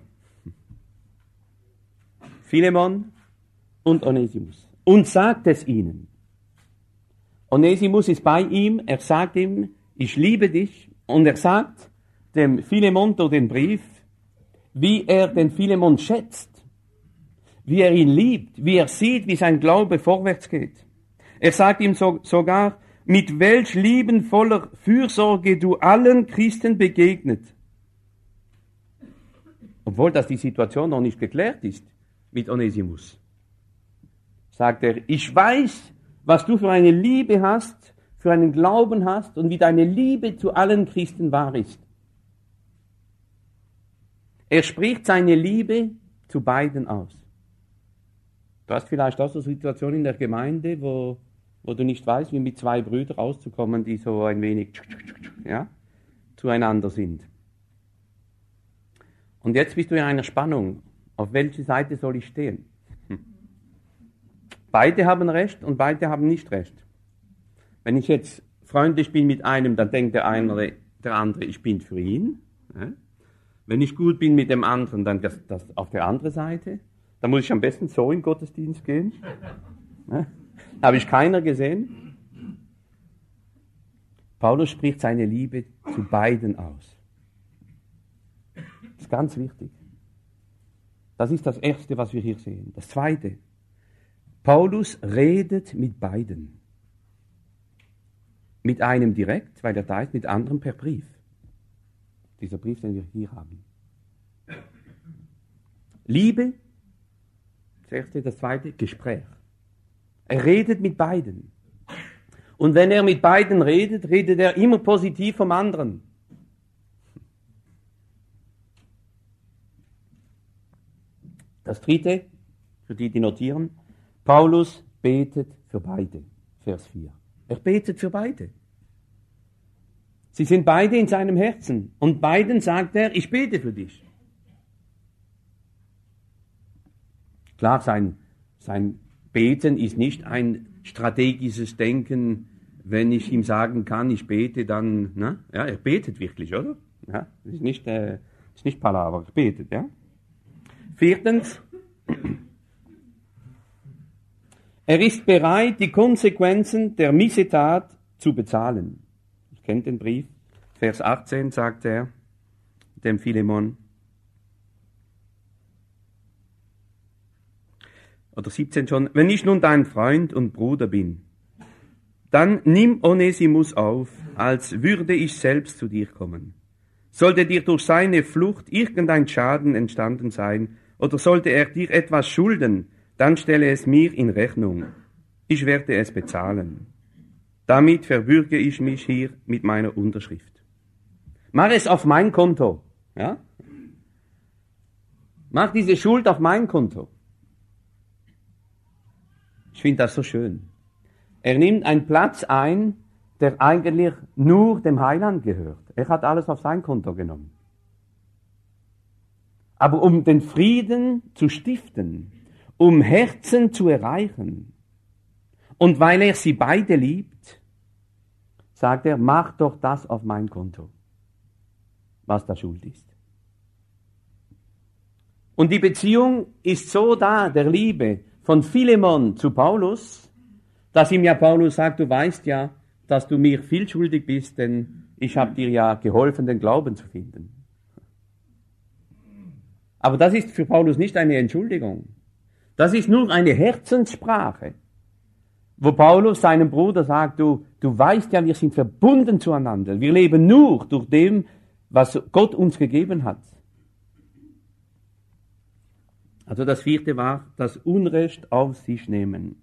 Philemon und Onesimus, und sagt es ihnen. Onesimus ist bei ihm, er sagt ihm, ich liebe dich, und er sagt dem Philemon durch den Brief, wie er den Philemon schätzt, wie er ihn liebt, wie er sieht, wie sein Glaube vorwärts geht. Er sagt ihm so, sogar, mit welch liebenvoller Fürsorge du allen Christen begegnet. Obwohl das die Situation noch nicht geklärt ist mit Onesimus. Sagt er, ich weiß, was du für eine Liebe hast, für einen Glauben hast und wie deine Liebe zu allen Christen wahr ist. Er spricht seine Liebe zu beiden aus. Du hast vielleicht auch so Situationen in der Gemeinde, wo, wo du nicht weißt, wie mit zwei Brüdern auszukommen, die so ein wenig ja, zueinander sind. Und jetzt bist du in einer Spannung. Auf welche Seite soll ich stehen? Hm. Beide haben Recht und beide haben nicht Recht. Wenn ich jetzt freundlich bin mit einem, dann denkt der eine, der andere, ich bin für ihn. Ja? Wenn ich gut bin mit dem anderen, dann das, das auf der anderen Seite. Da muss ich am besten so in den Gottesdienst gehen. Ja? Habe ich keiner gesehen? Paulus spricht seine Liebe zu beiden aus. Das ist ganz wichtig. Das ist das Erste, was wir hier sehen. Das Zweite. Paulus redet mit beiden. Mit einem direkt, weil er da ist, mit anderem per Brief. Dieser Brief, den wir hier haben. Liebe, das Erste, das Zweite, Gespräch. Er redet mit beiden. Und wenn er mit beiden redet, redet er immer positiv vom anderen. Das Dritte, für die, die notieren, Paulus betet für beide. Vers vier. Er betet für beide. Sie sind beide in seinem Herzen. Und beiden sagt er, ich bete für dich. Klar, sein, sein Beten ist nicht ein strategisches Denken, wenn ich ihm sagen kann, ich bete, dann, ne? Ja, er betet wirklich, oder? Ja, das ist nicht, äh, ist nicht Palaver, er betet, ja. Viertens, er ist bereit, die Konsequenzen der Missetat zu bezahlen. Ich kenne den Brief. Vers achtzehn sagt er dem Philemon. Oder siebzehn schon. Wenn ich nun dein Freund und Bruder bin, dann nimm Onesimus auf, als würde ich selbst zu dir kommen. Sollte dir durch seine Flucht irgendein Schaden entstanden sein, oder sollte er dir etwas schulden, dann stelle es mir in Rechnung. Ich werde es bezahlen. Damit verbürge ich mich hier mit meiner Unterschrift. Mach es auf mein Konto. Ja? Mach diese Schuld auf mein Konto. Ich finde das so schön. Er nimmt einen Platz ein, der eigentlich nur dem Heiland gehört. Er hat alles auf sein Konto genommen. Aber um den Frieden zu stiften, um Herzen zu erreichen, und weil er sie beide liebt, sagt er, mach doch das auf mein Konto, was da Schuld ist. Und die Beziehung ist so da, der Liebe von Philemon zu Paulus, dass ihm ja Paulus sagt, du weißt ja, dass du mir viel schuldig bist, denn ich habe dir ja geholfen, den Glauben zu finden. Aber das ist für Paulus nicht eine Entschuldigung. Das ist nur eine Herzenssprache, wo Paulus seinem Bruder sagt, du, du weißt ja, wir sind verbunden zueinander. Wir leben nur durch dem, was Gott uns gegeben hat. Also das vierte war, das Unrecht auf sich nehmen.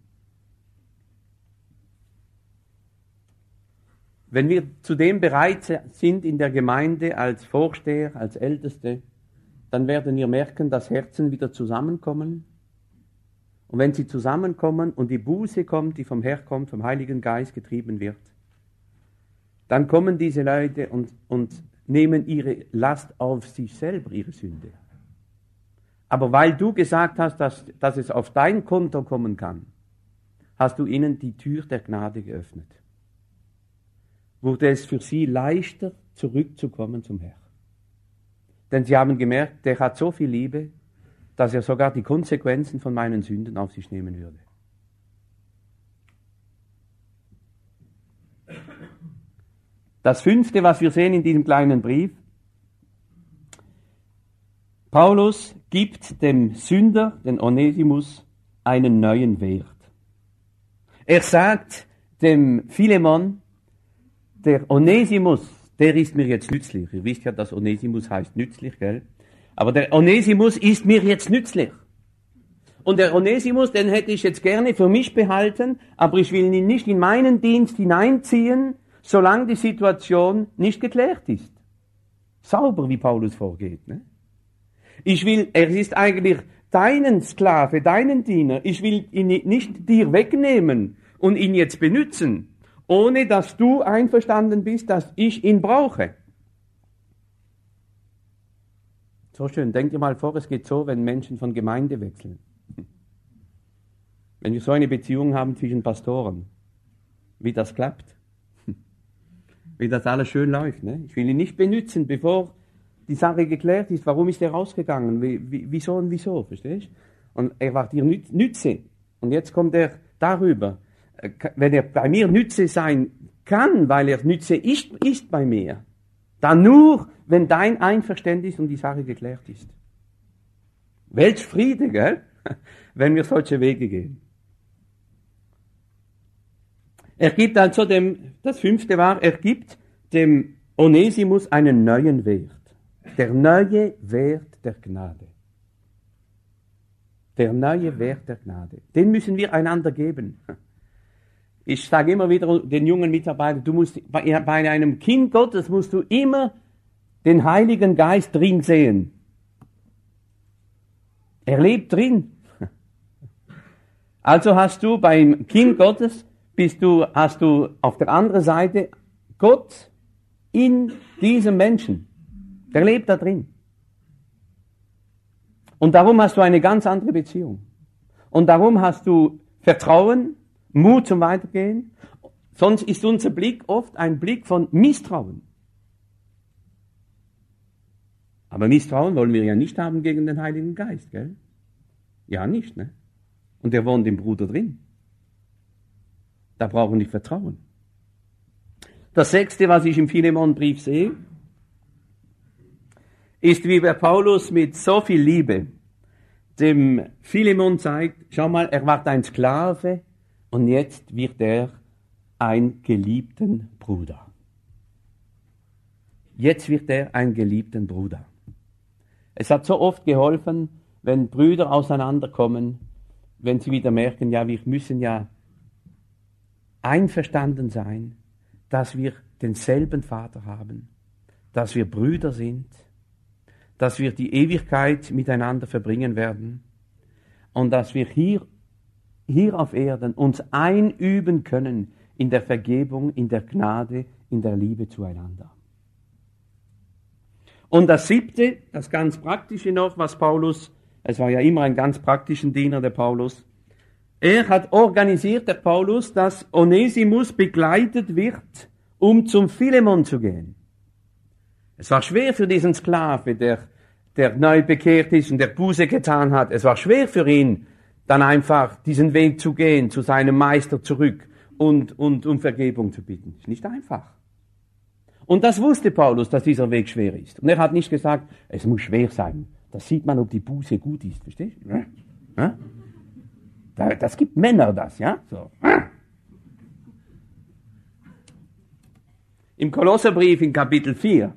Wenn wir zudem bereit sind in der Gemeinde als Vorsteher, als Älteste, dann werden wir merken, dass Herzen wieder zusammenkommen. Und wenn sie zusammenkommen und die Buße kommt, die vom Herrn kommt, vom Heiligen Geist getrieben wird, dann kommen diese Leute und, und nehmen ihre Last auf sich selber, ihre Sünde. Aber weil du gesagt hast, dass, dass es auf dein Konto kommen kann, hast du ihnen die Tür der Gnade geöffnet. Wurde es für sie leichter, zurückzukommen zum Herrn. Denn sie haben gemerkt, der hat so viel Liebe, dass er sogar die Konsequenzen von meinen Sünden auf sich nehmen würde. Das fünfte, was wir sehen in diesem kleinen Brief, Paulus gibt dem Sünder, den Onesimus, einen neuen Wert. Er sagt dem Philemon, der Onesimus, der ist mir jetzt nützlich. Ihr wisst ja, dass Onesimus heißt nützlich, gell? Aber der Onesimus ist mir jetzt nützlich. Und der Onesimus, den hätte ich jetzt gerne für mich behalten, aber ich will ihn nicht in meinen Dienst hineinziehen, solange die Situation nicht geklärt ist. Sauber, wie Paulus vorgeht, ne? Ich will, er ist eigentlich deinen Sklave, deinen Diener. Ich will ihn nicht dir wegnehmen und ihn jetzt benutzen, ohne dass du einverstanden bist, dass ich ihn brauche. So schön, denkt ihr mal vor, es geht so, wenn Menschen von Gemeinde wechseln. Wenn wir so eine Beziehung haben zwischen Pastoren, wie das klappt, wie das alles schön läuft. Ne? Ich will ihn nicht benutzen, bevor die Sache geklärt ist, warum ist er rausgegangen, wie, wie, wieso und wieso, verstehst du? Und er war dir Nütze. Und jetzt kommt er darüber. Wenn er bei mir Nütze sein kann, weil er Nütze ist, ist bei mir, dann nur, wenn dein Einverständnis und die Sache geklärt ist. Welch Friede, gell? Wenn wir solche Wege gehen. Er gibt also dem, das fünfte war, er gibt dem Onesimus einen neuen Wert. Der neue Wert der Gnade. Der neue Wert der Gnade. Den müssen wir einander geben. Ich sage immer wieder den jungen Mitarbeitern, du musst bei einem Kind Gottes musst du immer den Heiligen Geist drin sehen. Er lebt drin. Also hast du beim Kind Gottes, bist du, hast du auf der anderen Seite Gott in diesem Menschen. Der lebt da drin. Und darum hast du eine ganz andere Beziehung. Und darum hast du Vertrauen, Mut zum Weitergehen. Sonst ist unser Blick oft ein Blick von Misstrauen. Aber Misstrauen wollen wir ja nicht haben gegen den Heiligen Geist, gell? Ja, nicht, ne? Und der wohnt im Bruder drin. Da brauchen wir Vertrauen. Das sechste, was ich im Philemon-Brief sehe, ist, wie der Paulus mit so viel Liebe dem Philemon zeigt, schau mal, er war ein Sklave und jetzt wird er ein geliebten Bruder. Jetzt wird er ein geliebten Bruder. Es hat so oft geholfen, wenn Brüder auseinanderkommen, wenn sie wieder merken, ja, wir müssen ja einverstanden sein, dass wir denselben Vater haben, dass wir Brüder sind, dass wir die Ewigkeit miteinander verbringen werden und dass wir hier, hier auf Erden uns einüben können in der Vergebung, in der Gnade, in der Liebe zueinander. Und das siebte, das ganz Praktische noch, was Paulus, es war ja immer ein ganz praktischer Diener, der Paulus, er hat organisiert, der Paulus, dass Onesimus begleitet wird um zum Philemon zu gehen. Es war schwer für diesen Sklave, der, der neu bekehrt ist und der Buße getan hat. Es war schwer für ihn, dann einfach diesen Weg zu gehen, zu seinem Meister zurück und, und um Vergebung zu bitten. Ist nicht einfach. Und das wusste Paulus, dass dieser Weg schwer ist. Und er hat nicht gesagt, es muss schwer sein. Das sieht man, ob die Buße gut ist. Verstehst du? Ja? Das gibt Männer, das, ja? So. Im Kolosserbrief in Kapitel vier,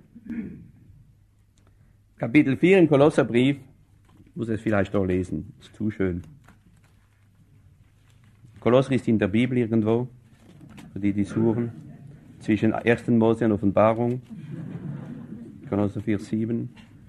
Kapitel vier im Kolosserbrief, ich muss es vielleicht doch lesen, ist zu schön. Kolosser ist in der Bibel irgendwo, für die, die suchen, zwischen ersten Mose und Offenbarung, Kolosser vier, sieben.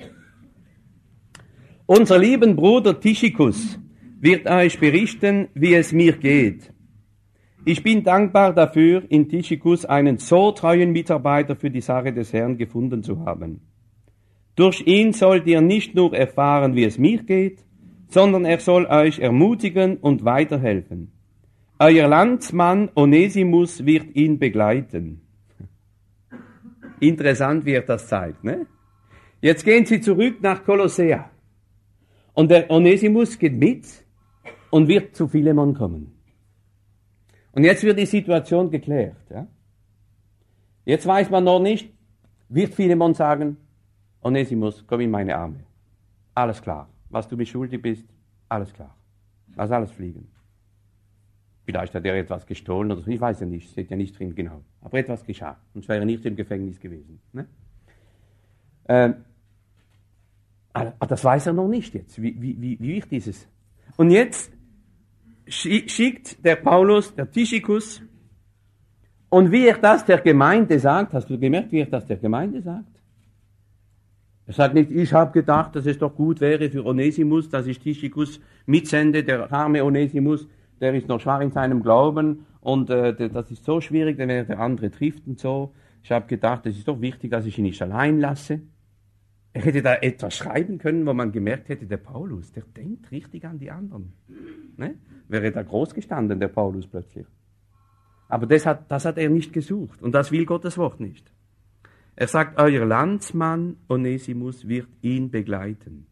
Unser lieben Bruder Tychikus wird euch berichten, wie es mir geht. Ich bin dankbar dafür, in Tychikus einen so treuen Mitarbeiter für die Sache des Herrn gefunden zu haben. Durch ihn sollt ihr nicht nur erfahren, wie es mir geht, sondern er soll euch ermutigen und weiterhelfen. Euer Landsmann Onesimus wird ihn begleiten. Interessant, wie er das zeigt, ne? Jetzt gehen sie zurück nach Kolossea. Und der Onesimus geht mit und wird zu Philemon kommen. Und jetzt wird die Situation geklärt. Ja? Jetzt weiß man noch nicht, wird Philemon sagen, Onesimus, komm in meine Arme. Alles klar. Was du mir schuldig bist, alles klar. Lass alles fliegen. Vielleicht hat er etwas gestohlen oder so, ich weiß ja nicht, steht ja nicht drin genau. Aber etwas geschah, sonst wäre er nicht im Gefängnis gewesen. Ne? Ähm, aber das weiß er noch nicht jetzt, wie, wie, wie, wie wichtig ist es. Und jetzt schickt der Paulus, der Tychikus, und wie er das der Gemeinde sagt, hast du gemerkt, wie er das der Gemeinde sagt? Er sagt nicht, ich habe gedacht, dass es doch gut wäre für Onesimus, dass ich Tychikus mitsende, der arme Onesimus, der ist noch schwach in seinem Glauben und äh, das ist so schwierig, wenn er der andere trifft und so. Ich habe gedacht, es ist doch wichtig, dass ich ihn nicht allein lasse. Er hätte da etwas schreiben können, wo man gemerkt hätte, der Paulus, der denkt richtig an die anderen. Ne? Wäre da groß gestanden, der Paulus plötzlich. Aber das hat, das hat er nicht gesucht und das will Gottes Wort nicht. Er sagt, euer Landsmann Onesimus wird ihn begleiten.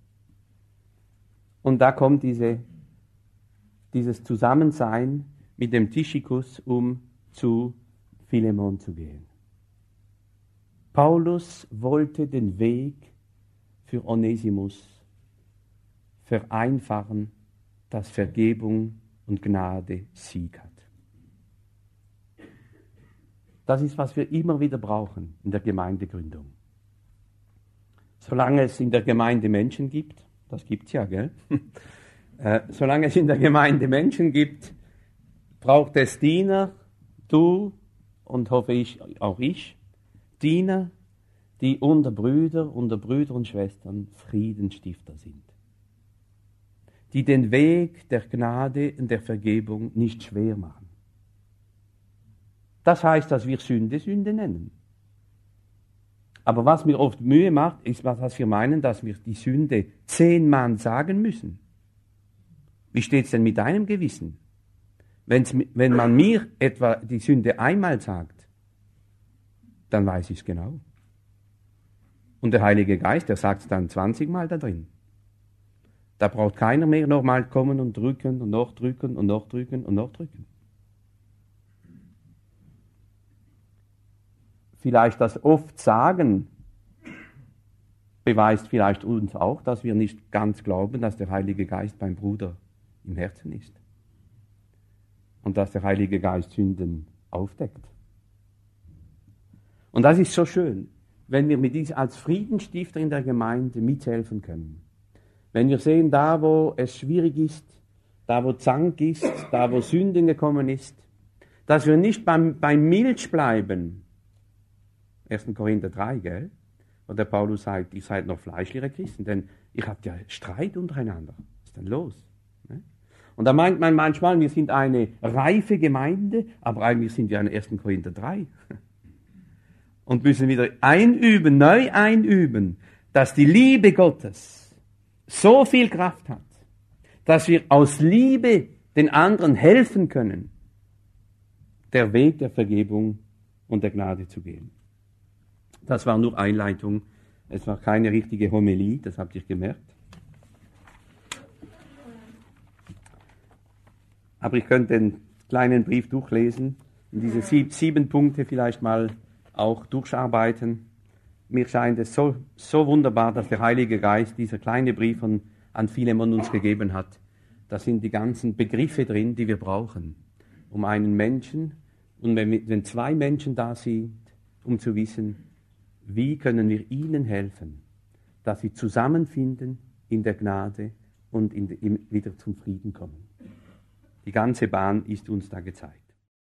Und da kommt diese, dieses Zusammensein mit dem Tychikus, um zu Philemon zu gehen. Paulus wollte den Weg für Onesimus vereinfachen, dass Vergebung und Gnade Sieg hat. Das ist, was wir immer wieder brauchen in der Gemeindegründung. Solange es in der Gemeinde Menschen gibt, das gibt's ja, gell? äh, solange es in der Gemeinde Menschen gibt, braucht es Diener, du und hoffe ich auch ich, Diener, die unter Brüder, unter Brüder und Schwestern Friedensstifter sind. Die den Weg der Gnade und der Vergebung nicht schwer machen. Das heißt, dass wir Sünde Sünde nennen. Aber was mir oft Mühe macht, ist, was wir meinen, dass wir die Sünde zehnmal sagen müssen. Wie steht's denn mit deinem Gewissen? Wenn's, wenn man mir etwa die Sünde einmal sagt, dann weiß ich es genau. Und der Heilige Geist, der sagt es dann zwanzigmal da drin. Da braucht keiner mehr nochmal kommen und drücken und noch drücken und noch drücken und noch drücken. Vielleicht das oft sagen beweist vielleicht uns auch, dass wir nicht ganz glauben, dass der Heilige Geist beim Bruder im Herzen ist. Und dass der Heilige Geist Sünden aufdeckt. Und das ist so schön, wenn wir mit diesem als Friedensstifter in der Gemeinde mithelfen können. Wenn wir sehen, da wo es schwierig ist, da wo Zank ist, da wo Sünden gekommen ist, dass wir nicht beim, beim Milch bleiben. erster Korinther drei, gell? Wo der Paulus sagt, ihr seid noch fleischliche Christen, denn ihr habt ja Streit untereinander. Was ist denn los? Ne? Und da meint man manchmal, wir sind eine reife Gemeinde, aber eigentlich sind wir in erster Korinther drei. Und müssen wieder einüben, neu einüben, dass die Liebe Gottes so viel Kraft hat, dass wir aus Liebe den anderen helfen können, der Weg der Vergebung und der Gnade zu gehen. Das war nur Einleitung, es war keine richtige Homilie, das habt ihr gemerkt. Aber ich könnte den kleinen Brief durchlesen und diese sieb, sieben Punkte vielleicht mal auch durcharbeiten. Mir scheint es so, so wunderbar, dass der Heilige Geist dieser kleine Brief von, an Philemon uns gegeben hat. Da sind die ganzen Begriffe drin, die wir brauchen, um einen Menschen, und wenn, wenn zwei Menschen da sind, um zu wissen, wie können wir ihnen helfen, dass sie zusammenfinden in der Gnade und in, in, wieder zum Frieden kommen. Die ganze Bahn ist uns da gezeigt.